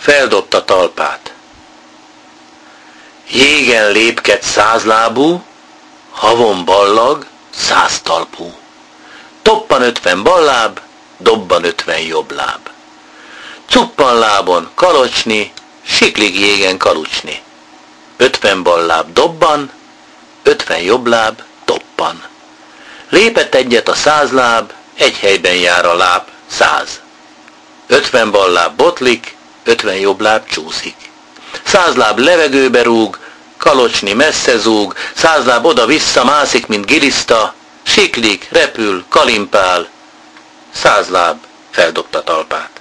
feldobta talpát. Jégen lépked 100 lábú, havon ballag 100 talpú. Toppan 50 balláb, dobban 50 jobb láb. Cuppan lábon kalocsni, siklig jégen kalucsni. 50 balláb dobban, 50 jobb láb toppan. Lépett egyet a 100 láb, egy helyben jár a láb 100. 50 balláb botlik, 50 jobb láb csúszik. 100 láb levegőbe rúg, kalocsni messze zúg, 100 láb oda-vissza mászik, mint giliszta, siklik, repül, kalimpál, 100 láb feldobta talpát.